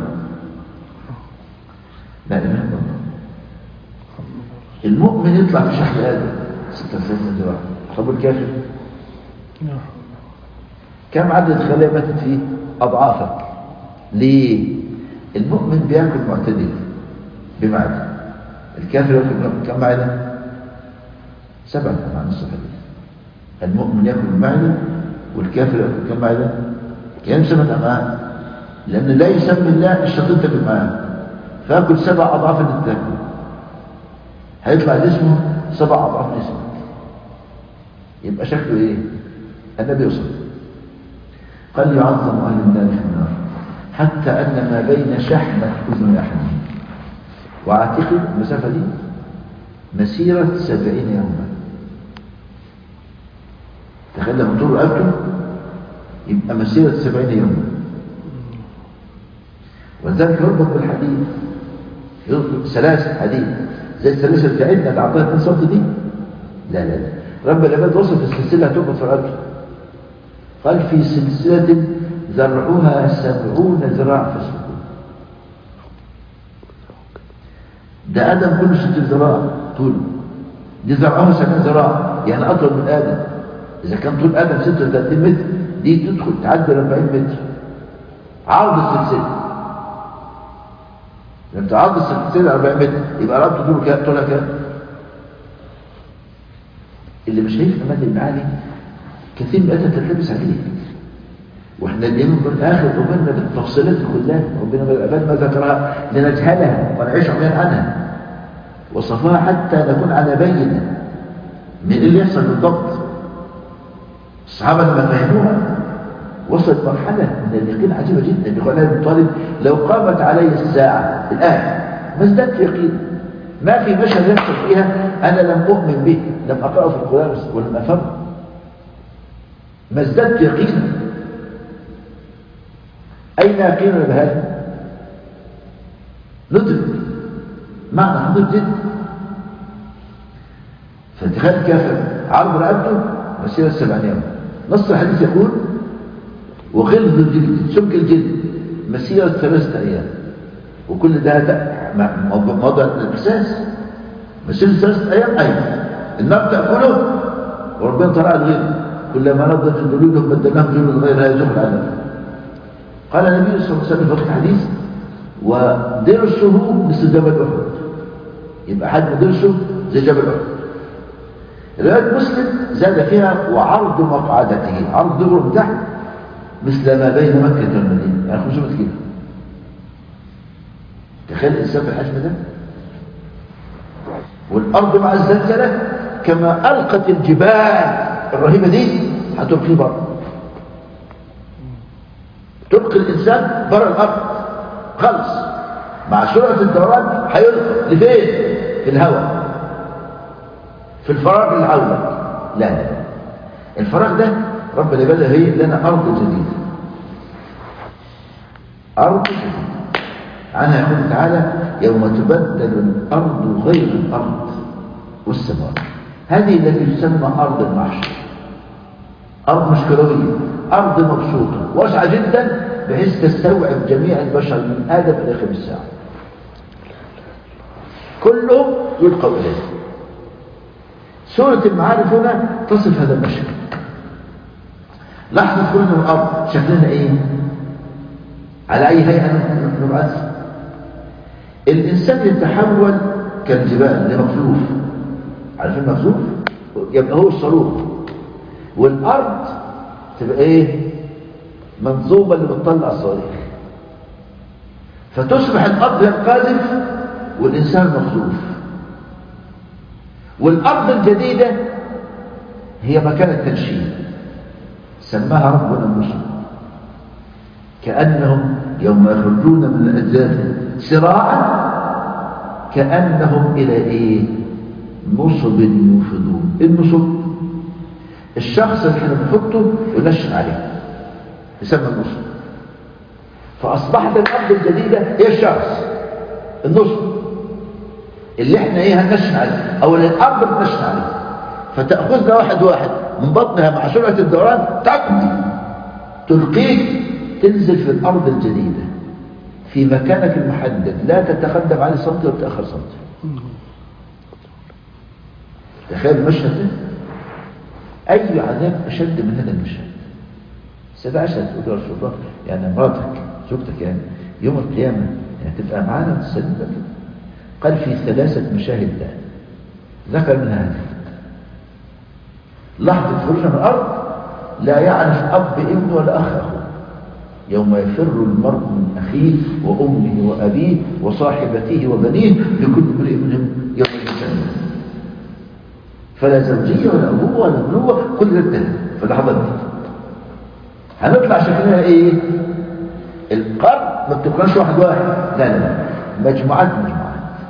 Speaker 1: لا إله إلا الله. المؤمن يطلع في شكل آدم ستة وثلاثين ذراع. طب الكافر كم عدد الخلايا ماتت فيه؟ أضعافك. ليه؟ المؤمن بياكل معتدل بمعدة، الكافر ياكل كم معدة؟ سبعة مع نص الحديث. المؤمن ياكل بمعدة والكافر ياكل كم معدة؟ يعني سبعة أمعاء، لأن لا يسمي الله الشيطان تاكل معاه، فاكل سبع أضعاف اللي تاكله، هيطلع جسمه سبع أضعاف جسمك. يبقى شكله إيه؟ النبي يوصل قال يعظم أهل النار في النار حتى أن ما بين شحمة أذن أحدهم وعاتقه المسافة دي مسيرة سبعين يوما. تخيل لما طول رقبته يبقى مسيرة سبعين يوما. ولذلك يربط بالحديد، يربط سلاسل حديد زي السلاسل بتاعتنا اللي عطاها اتنين سم دي. لا لا لا، رب العباد وصف السلسلة هتربط في رقبته. قال في سلسلة ذرعها سبعون ذراع في السكون. ده آدم كله ست ذراع طول، دي ذرعها سبعين ذراع يعني أطول من آدم. إذا كان طول آدم ستة وثلاثين متر، دي تدخل تعدي أربعين متر عرض السلسلة. لما تعرض السلسلة أربعين متر يبقى رقبته طوله كام؟ طولها كام؟ اللي مش هيفهم هذه المعاني كثير من الآيات تلتبس عليه. واحنا اليوم بالاخر قبلنا بالتفصيلات كلها، ربنا بالعباد ما ذكرها لنجهلها ونعيش عميان عنها، وصفها حتى نكون على بينه من اللي يحصل بالضبط. الصحابه لما فهموها وصلت مرحله من اليقين عجيبه جدا. يقول علي بن طالب لو قامت علي الساعه الان ما ازددت يقين. ما في مشهد يحصل فيها انا لم اؤمن به، لم اقراه في القران ولم افهمه، ما ازددت يقينا. أين يقيننا بهذا؟ ندرك معنى حضور جدا. فتخيل كافر عرض رقبته مسيرة سبعين يوم. نص الحديث يقول وغلظ الجلد سمك الجلد مسيرة ثلاثة أيام. وكل ده موضوع الإحساس مسيرة ثلاثة أيام. أيضا النار تأكله وربنا طلع الغير كلما نضجت جلودهم بدلناهم جلود غيرها يذوقوا العذاب. قال النبي صلى الله عليه وسلم في الحديث ودرسه مثل جبل أحد. يبقى حجم درسه زي جبل أحد. رواية مسلم زاد فيها وعرض مقعدته، عرض ظهره من تحت مثل ما بين مكة والمدينة، يعني خمسمائة كيلو. تخيل الإنسان في الحجم ده. والأرض مع الزلزلة كما ألقت الجبال الرهيبة دي هتلقيه بره، تلقي الإنسان بره الأرض خلص. مع سرعة الدوران هيلقى لفين؟ في الهواء، في الفراغ اللي حولك. لا لا الفراغ ده ربنا بدأ هي لنا أرض جديدة، أرض جديدة. عنها يقول تعالى يوم تبدل الأرض غير الأرض والسماوات. هذه التي تسمى أرض المحشر، أرض مش كروية، أرض مبسوطة واسعة جدا بحيث تستوعب جميع البشر من آدم إلى آخر الساعة، كلهم يلقوا إليه. سورة المعارف هنا تصف هذا المشهد. لحظة خروجنا من الأرض شكلنا إيه؟ على أي هيئة نبعث؟ الإنسان يتحول كالجبال لمخلوف، عارفين المخلوف؟ يبقى هو الصاروخ، والأرض تبقى إيه؟ منظومة اللي بتطلع الصواريخ، فتصبح الأرض هي القاذف والإنسان مخلوف. والأرض الجديدة هي مكان التنشيد، سماها ربنا النصر، كأنهم يوم يخرجون من الأجداث سراعا كأنهم إلى إيه؟ نصب يوفضون. النصب الشخص اللي احنا بنحطه ونشن عليه يسمى النصب. فأصبحت الأرض الجديدة هي الشخص النصب اللي احنا ايه هنشن عليه، او اللي الأرض بتنشن عليه. فتأخذنا واحد واحد من بطنها مع سرعة الدوران تقضي تلقيك تنزل في الأرض الجديدة في مكانك المحدد، لا تتقدم عليه سنتي ولا تأخر سنتي. تخيل المشهد ده. أي عذاب أشد من هذا المشهد؟ سيدة عائشة تقول يا رسول الله يعني مراتك زوجتك يعني يوم القيامة يعني تبقى معانا وتسلم لك. قال في ثلاثة مشاهد ده ذكر منها هذه. لحظة خروجنا من الأرض لا يعرف أب ابنه ولا أخ أخوه، يوم يفر المرء من أخيه وأمه وأبيه وصاحبته وبنيه لكل امرئ منهم يوم القيامة فلا زوجية ولا أبوه ولا ابنوه، كل ده في اللحظات دي. هنطلع شكلها إيه؟ القرن ما بتبقاش واحد واحد، لا لا مجموعات مجموعات،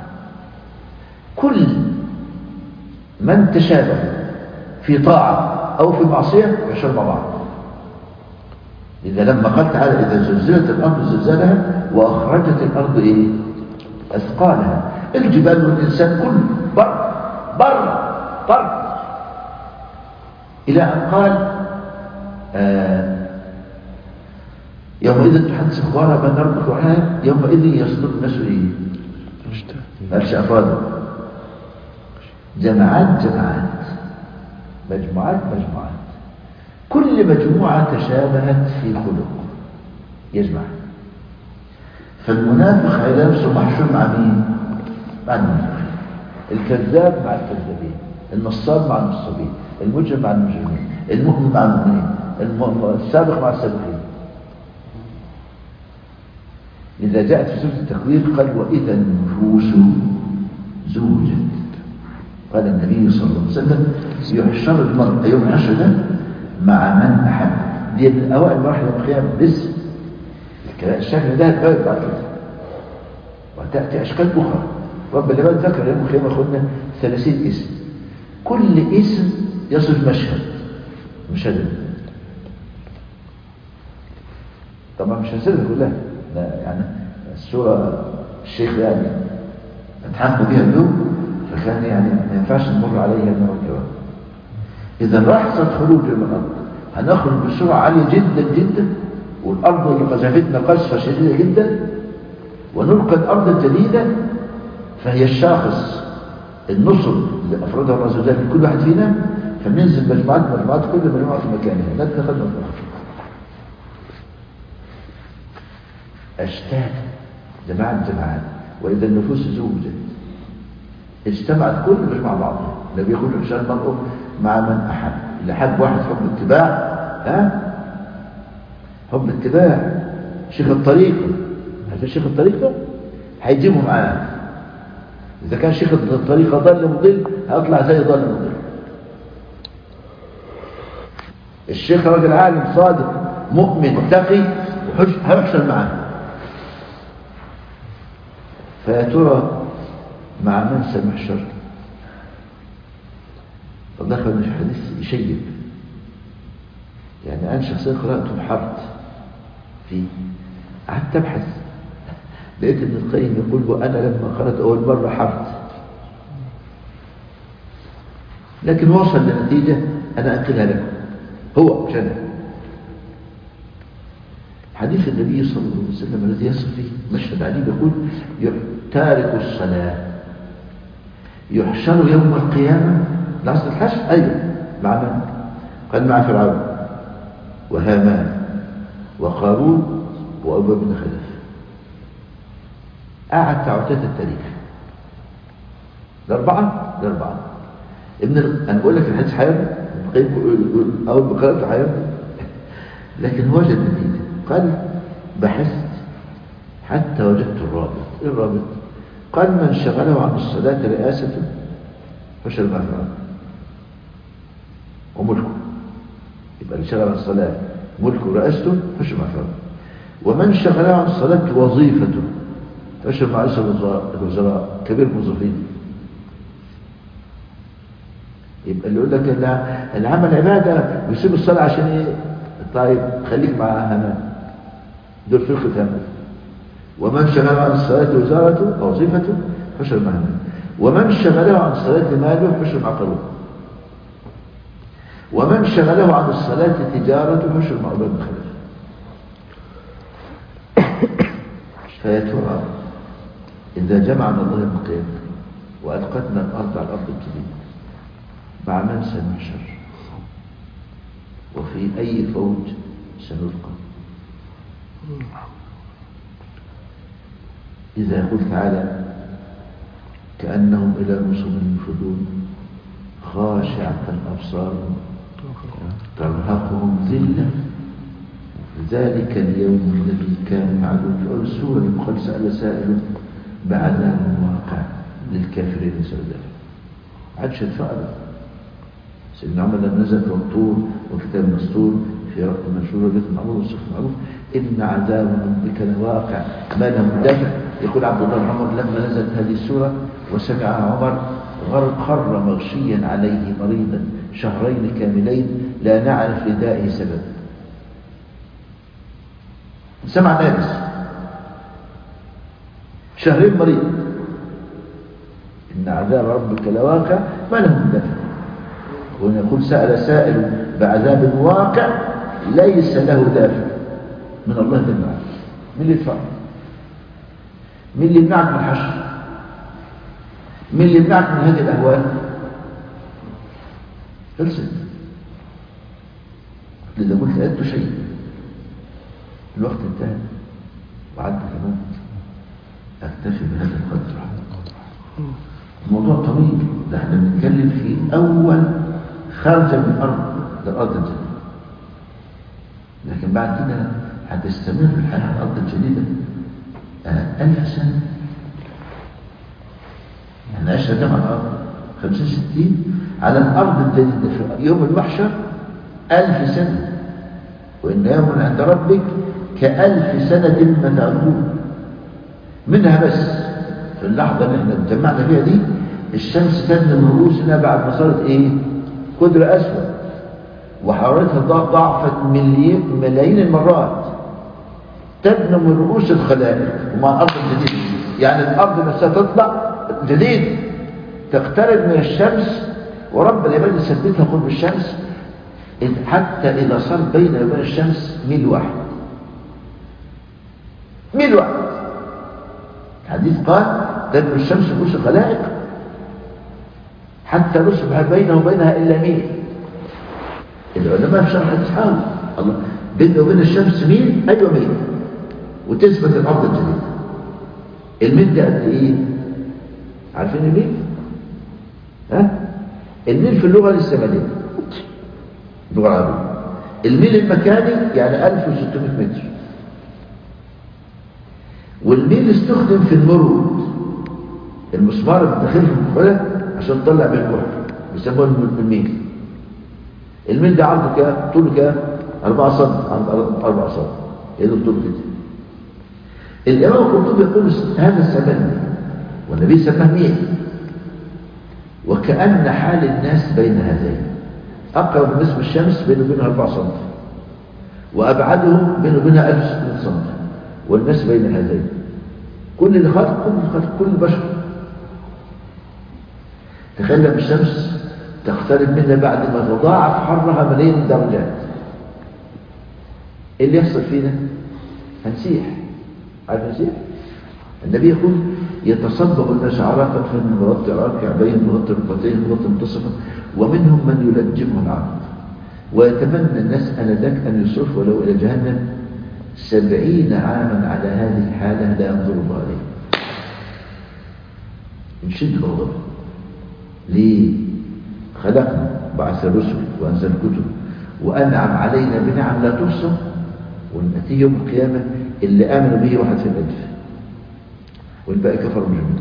Speaker 1: كل من تشابه في طاعة أو في معصية يحشر مع بعض. إذا لما قال تعالى إذا زلزلت الأرض زلزالها وأخرجت الأرض إيه؟ أثقالها، الجبال والإنسان كله بر بر بر إلى أن قال آه يومئذ تحدث أخبارها بأن ربك وحاها يومئذ يصدر الناس إيه؟ مالش أفراده، جماعات جماعات مجموعات مجموعات، كل مجموعة تشابهت في خلق يجمع. فالمنافق على نفسه محشور مع مين؟ مع المنافقين، الكذاب مع الكذابين، النصاب مع النصابين، المجرم مع المجرمين، المؤمن مع المؤمنين، السابق مع السابقين. إذا جاءت في سورة التكوير قال وإذا النفوس زوجت، قال النبي صلى الله عليه وسلم يحشر المرء يوم الحشر ده مع من أحب. دي من أوائل مراحل القيامة بس الشكل ده هتبقى بعد كده وتأتي أشكال أخرى. رب اللي بعد ذكر يوم القيامة أخذنا ثلاثين اسم، كل اسم يصف مشهد مشهد. طبعا مش هنسيبها كلها يعني السورة الشيخ يعني اتحمل بها اليوم فكان يعني ما ينفعش نمر عليها المرة الكرام. إذا لحظة خروج من الأرض هنخرج بسرعة عالية جدا جدا، والأرض اللي قذفتنا قذفة شديدة جدا، ونلقى الأرض الجديدة فهي الشاخص النصر اللي أفرده الله عز وجل في كل واحد فينا، فننزل مجموعات مجموعات كل مجموعة في مكانها لا تتخذنا في الأخر. أشتات جماعة جماعات. وإذا النفوس زوجت اجتمعت كل مش مع بعضها. النبي يقول حشر المرء مع من أحب، اللي حب واحد حب اتباع، ها حب اتباع شيخ الطريقة، هذا شيخ الطريقة هيجيبه معاه. إذا كان شيخ الطريقة ضل مضل هيطلع زي ضل مضل. الشيخ راجل عالم صادق مؤمن تقي وهيحشر معاه. فيا ترى مع من سنحشر؟ والله كان في حديث يشيب، يعني أنا شخصيا قرأته بحرت فيه، قعدت أبحث لقيت ابن القيم يقول وأنا لما قرأت أول مرة حرت، لكن وصل لنتيجة أنا أنقلها لكم. هو مش أنا. حديث النبي صلى الله عليه وسلم الذي يصل فيه مشهد عليه يقول تارك الصلاة يحشر يوم القيامة لحظة الحشر. أيضا مع من؟ قال مع فرعون وهامان وقارون وأبو بن خلف. قعد تعوتات التاريخ الأربعة الأربعة ابن ال... أنا بقول لك الحديث حيوي أول بقرأته حيوي لكن وجد نتيجة. قال بحثت حتى وجدت الرابط. إيه الرابط؟ قال من شغله عن الصلاة رئاسته حشر مع فرعون وملكه. يبقى اللي شغل عن الصلاة ملكه ورئاسته حشر مع فرعون. ومن شغله عن الصلاة وظيفته حشر مع رئيس الوزراء كبير الموظفين. يبقى اللي يقول لك اللي عمل عبادة ويسيب الصلاة عشان ايه؟ طيب خليك مع هامان، دول فرقة هامان. ومن شغله عن الصلاة وزارته أو وظيفته حشر مع هامان. ومن شغله عن الصلاة ماله حشر مع قارون. ومن شغله عن الصلاة تجارته حشر مع أبو بن خلف. فيا ترى إذا جمعنا الله يوم القيامة وألقتنا الأرض على الأرض الجديدة مع من سنحشر؟ وفي أي فوج سنلقى؟ إذا يقول تعالى كأنهم إلى نصب ينفذون خاشعة أبصارهم ترهقهم ذلة ذلك اليوم الذي كان معلوم. في السورة قد سأل سائل بعذاب واقع للكافرين سوداء. عادش يتفعل. سيدنا عمر لما نزل في الطور وكتاب مسطور في رقم المنشور وجدت معروف والصف معروف إن عذاب ربك لواقع ما له مدافع. يقول عبد الله بن عمر لما نزلت هذه السورة وسمع عمر خر مغشيا عليه مريضا شهرين كاملين لا نعرف لدائه سبب. سمع نابس شهرين مريض إن عذاب ربك لواقع ما له مدافع. وهنا يقول سأل سائل بعذاب واقع ليس له دافع من الله جل وعلا. مين اللي يدفع؟ مين اللي يمنعك من الحشر؟ مين اللي يمنعك من هذه الأهوال؟ خلصت. لذا قلت أنت شيء الوقت انتهى وعدت كمان. أكتفي بهذا القدر. الموضوع طويل، ده احنا بنتكلم في أول خارجة من الأرض للأرض الجديدة، لكن بعد كده هتستمر الحياة على الأرض الجديدة ألف سنة. احنا عشنا كم على الأرض؟ خمسين ستين على الأرض الجديدة في يوم المحشر ألف سنة. وإن يوم عند ربك كألف سنة ما تعدون. منها بس في اللحظة اللي احنا اتجمعنا فيها دي الشمس تدنى من رؤوسنا بعد ما صارت ايه؟ قدر أسود وحرارتها ضعفت ملايين المرات. تدنى من رؤوس الخلائق ومع الأرض الجديدة، يعني الأرض نفسها تطلع جديد تقترب من الشمس ورب العباد يثبتها قرب الشمس حتى إذا صار بين وبين الشمس ميل واحد. ميل واحد. الحديث قال تدنو الشمس رؤوس الخلائق حتى نصبح بينه وبينها إلا ميل. العلماء في شرح الحديث حاول الله بينه وبين الشمس ميل. أيوة ميل. وتثبت الأرض الجديدة. الميل ده قد إيه؟ عارفين الميل؟ ها؟ الميل في اللغة اليابانية اللغة العربية. الميل المكاني يعني ألف وستمائة متر. والميل استخدم في المرود، المسمار اللي داخل في الكحولة عشان تطلع بيه الكحل بيسموه الميل. الميل ده عرضه كام؟ طوله كام؟ أربعة سم، عرض أربعة سم، ايه ده الطول كده. الإمام القرطبي يقول هذا السبب والنبي سماه ميل، وكأن حال الناس بين هذين أقرب نسب الشمس بينه وبينها أربعة سم، وأبعدهم بينه وبينها ألف وستمائة سم، والناس بين هذين. كل اللي خلق كل اللي خلق كل البشر. تخيل لما الشمس تقترب منا بعد ما تضاعف حرها ملايين الدرجات، ايه اللي يحصل فينا؟ هنسيح. عارف نسيح؟ النبي يقول يتصبب الناس عرقا فمن مغطي على كعبين مغطي ركبتين مغطي منتصفا، ومنهم من يلجمه العرق، ويتمنى الناس انذاك ان يصرف ولو الى جهنم سبعين عاما على هذه الحاله لا ينظر الله عليه. من شده غضبه. ليه؟ خلقنا، بعث الرسل وانزل الكتب وانعم علينا بنعم لا تحصى، ونأتي يوم القيامه اللي امنوا به واحد في الالف والباقي كفروا جميعا.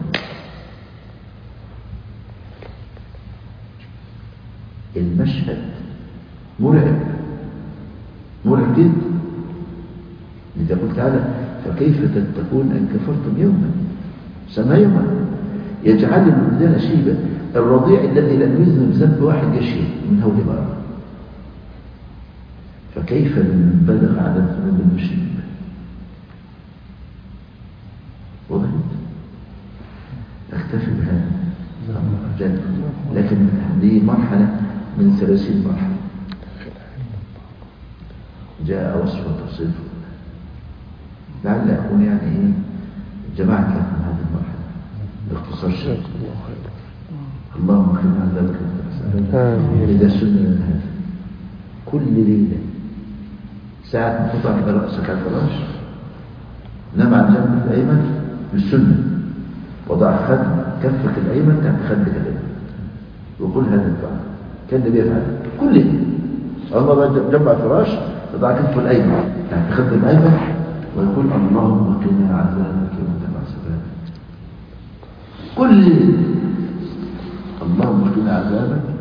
Speaker 1: المشهد مرعب مرعب جدا. لذا قلت تعالى فكيف تتقون ان كفرتم يوما سما يوما يجعل الولدان شيبا، الرضيع الذي لم يذنب ذنب واحد يشيب من هول بره، فكيف بمن بلغ على الذنوب المشيب. وضحت؟ اكتفي بهذا، لكن دي مرحلة من ثلاثين مرحلة جاء وصف وتوصيف، لعل أكون يعني إيه جمعت لكم هذه المرحلة باختصار شديد. اللهم اغفر عن ذلك إذا سن من هذا كل ليلة ساعة ما تضع رأسك على الفراش نام عن جنبك الأيمن بالسنة، وضع خد كفك الأيمن تحت خدك الأيمن وقل هذا الدعاء. كان النبي يفعل كل يوم. أول ما جنب الفراش تضع كفه الأيمن تحت خد الأيمن ويقول اللهم قنا عذابك يوم تبعث عذابك. كل اللهم قنا عذابك